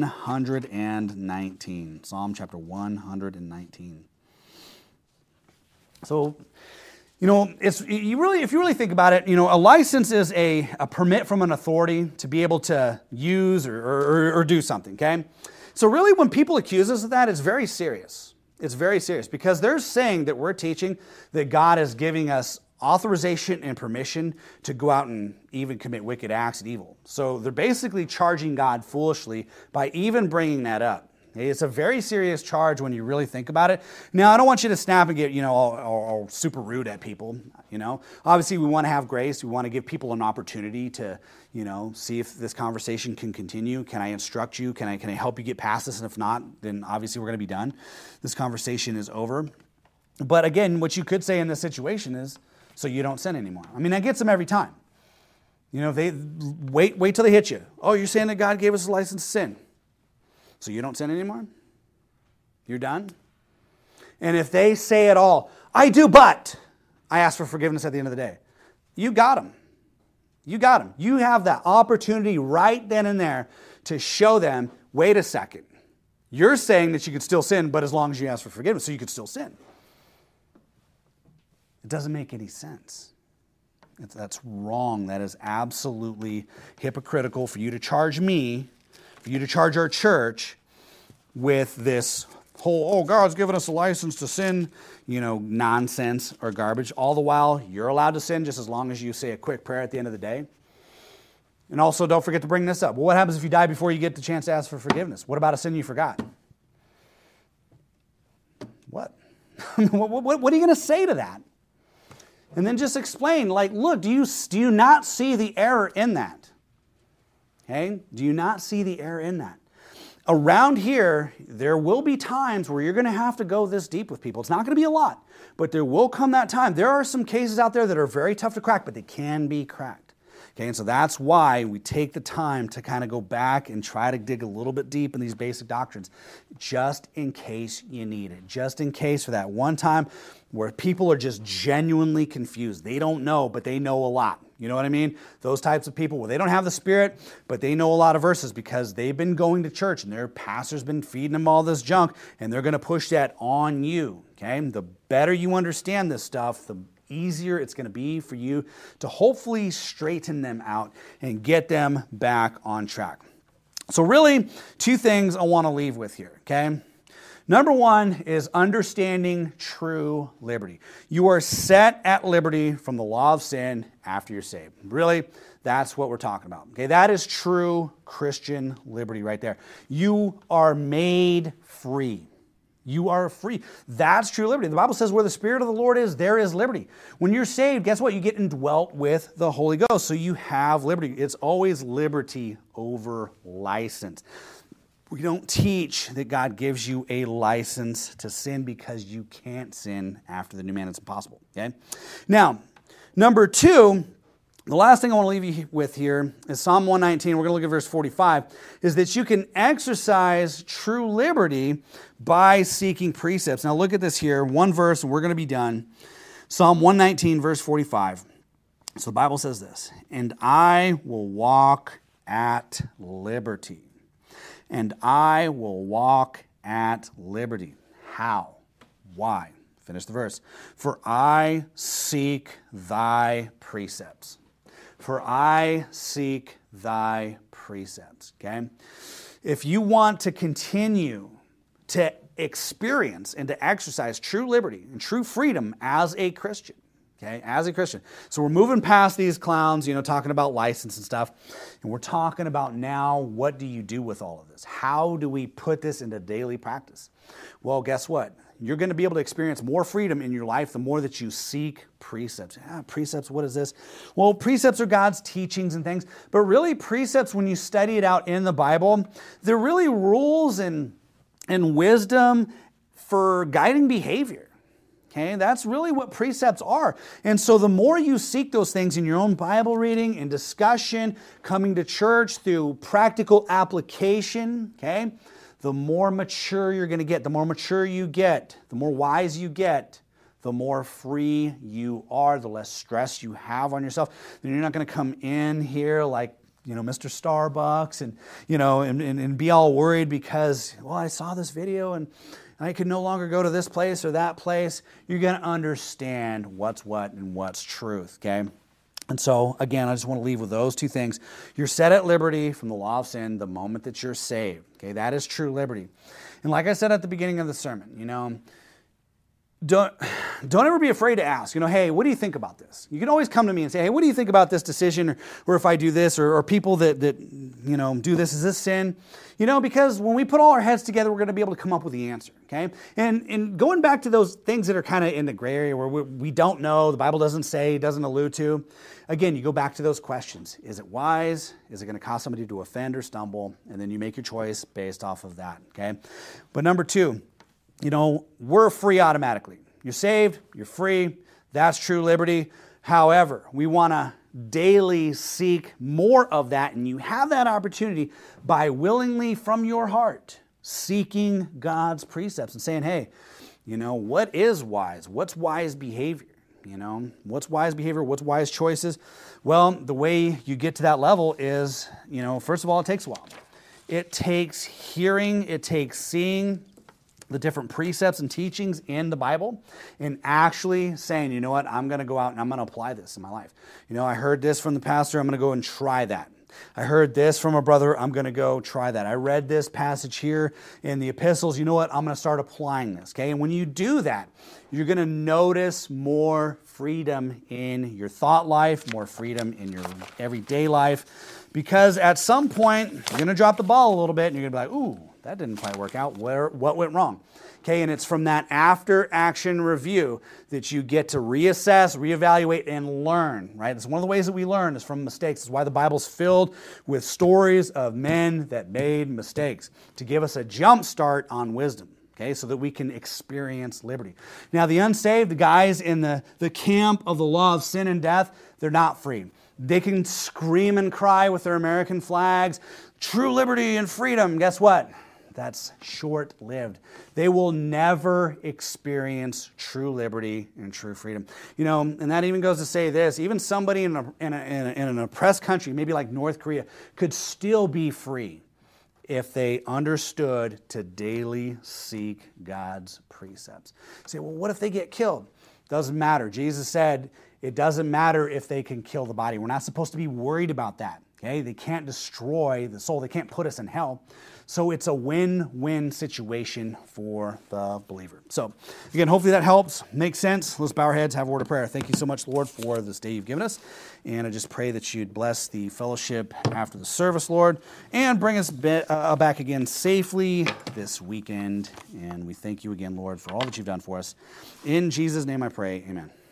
119. Psalm chapter 119. So, if you really think about it, a license is a permit from an authority to be able to use or do something, okay? So really when people accuse us of that, it's very serious. It's very serious because they're saying that we're teaching that God is giving us authorization and permission to go out and even commit wicked acts and evil. So they're basically charging God foolishly by even bringing that up. It's a very serious charge when you really think about it. Now, I don't want you to snap and get, all super rude at people, Obviously, we want to have grace. We want to give people an opportunity to, see if this conversation can continue. Can I instruct you? Can I help you get past this? And if not, then obviously we're going to be done. This conversation is over. But again, what you could say in this situation is, so you don't sin anymore. I mean, that gets them every time. They wait till they hit you. Oh, you're saying that God gave us a license to sin. So you don't sin anymore? You're done? And if they say it all, I do, but I ask for forgiveness at the end of the day. You got them. You got them. You have that opportunity right then and there to show them, wait a second. You're saying that you could still sin, but as long as you ask for forgiveness, so you could still sin. It doesn't make any sense. That's wrong. That is absolutely hypocritical for you to charge me, for you to charge our church with this whole, God's given us a license to sin, nonsense or garbage. All the while, you're allowed to sin just as long as you say a quick prayer at the end of the day. And also, don't forget to bring this up. Well, what happens if you die before you get the chance to ask for forgiveness? What about a sin you forgot? What? What are you going to say to that? And then just explain, look, do you not see the error in that? Okay? Do you not see the error in that? Around here, there will be times where you're going to have to go this deep with people. It's not going to be a lot, but there will come that time. There are some cases out there that are very tough to crack, but they can be cracked. Okay, and so that's why we take the time to kind of go back and try to dig a little bit deep in these basic doctrines, just in case you need it, just in case for that one time where people are just genuinely confused. They don't know, but they know a lot. You know what I mean? Those types of people where they don't have the Spirit, but they know a lot of verses because they've been going to church and their pastor's been feeding them all this junk, and they're going to push that on you. Okay? The better you understand this stuff, the easier it's going to be for you to hopefully straighten them out and get them back on track. So really, two things I want to leave with here, okay? Number one is understanding true liberty. You are set at liberty from the law of sin after you're saved. Really, that's what we're talking about. Okay, that is true Christian liberty right there. You are made free. You are free. That's true liberty. The Bible says where the Spirit of the Lord is, there is liberty. When you're saved, guess what? You get indwelt with the Holy Ghost. So you have liberty. It's always liberty over license. We don't teach that God gives you a license to sin because you can't sin after the new man. It's impossible. Okay? Now, number two, the last thing I want to leave you with here is Psalm 119. We're going to look at verse 45, is that you can exercise true liberty by seeking precepts. Now look at this here, one verse, and we're going to be done. Psalm 119, verse 45. So the Bible says this, and I will walk at liberty. And I will walk at liberty. How? Why? Finish the verse. For I seek thy precepts. for I seek thy precepts. Okay? If you want to continue to experience and to exercise true liberty and true freedom as a Christian, okay, as a Christian. So we're moving past these clowns, talking about license and stuff, and we're talking about now, what do you do with all of this? How do we put this into daily practice? Well, guess what? You're going to be able to experience more freedom in your life the more that you seek precepts. Precepts, what is this? Well, precepts are God's teachings and things, but really precepts, when you study it out in the Bible, they're really rules and wisdom for guiding behavior. Okay, that's really what precepts are. And so the more you seek those things in your own Bible reading and discussion, coming to church through practical application, okay, the more mature you're going to get. The more mature you get, the more wise you get, the more free you are, the less stress you have on yourself. Then you're not going to come in here like, Mr. Starbucks and be all worried because, I saw this video and I could no longer go to this place or that place. You're going to understand what's what and what's truth, okay? And so, again, I just want to leave with those two things. You're set at liberty from the law of sin the moment that you're saved, okay? That is true liberty. And like I said at the beginning of the sermon, don't ever be afraid to ask, hey, what do you think about this? You can always come to me and say, hey, what do you think about this decision? Or if I do this, or people that do this, is this sin? Because when we put all our heads together, we're going to be able to come up with the answer, okay? And going back to those things that are kind of in the gray area where we don't know, the Bible doesn't say, doesn't allude to, again, you go back to those questions. Is it wise? Is it going to cause somebody to offend or stumble? And then you make your choice based off of that, okay? But number two, we're free automatically. You're saved, you're free, that's true liberty. However, we want to daily seek more of that, and you have that opportunity by willingly from your heart seeking God's precepts and saying, hey, what is wise? What's wise behavior? What's wise behavior? What's wise choices? Well, the way you get to that level is, first of all, it takes a while. It takes hearing, it takes seeing the different precepts and teachings in the Bible and actually saying, I'm going to go out and I'm going to apply this in my life. I heard this from the pastor, I'm going to go and try that. I heard this from a brother, I'm going to go try that. I read this passage here in the epistles, I'm going to start applying this, okay? And when you do that, you're going to notice more freedom in your thought life, more freedom in your everyday life, because at some point, you're going to drop the ball a little bit and you're going to be like, ooh, that didn't quite work out. What went wrong? Okay, and it's from that after-action review that you get to reassess, reevaluate, and learn, right? It's one of the ways that we learn is from mistakes. It's why the Bible's filled with stories of men that made mistakes to give us a jump start on wisdom, okay, so that we can experience liberty. Now, the unsaved, the guys in the camp of the law of sin and death, they're not free. They can scream and cry with their American flags, true liberty and freedom. Guess what? That's short-lived. They will never experience true liberty and true freedom. And that even goes to say this, even somebody in an oppressed country, maybe like North Korea, could still be free if they understood to daily seek God's precepts. You say, well, what if they get killed? Doesn't matter. Jesus said it doesn't matter if they can kill the body. We're not supposed to be worried about that. Okay? They can't destroy the soul. They can't put us in hell. So it's a win-win situation for the believer. So again, hopefully that helps, makes sense. Let's bow our heads, have a word of prayer. Thank you so much, Lord, for this day you've given us. And I just pray that you'd bless the fellowship after the service, Lord, and bring us back again safely this weekend. And we thank you again, Lord, for all that you've done for us. In Jesus' name I pray, amen.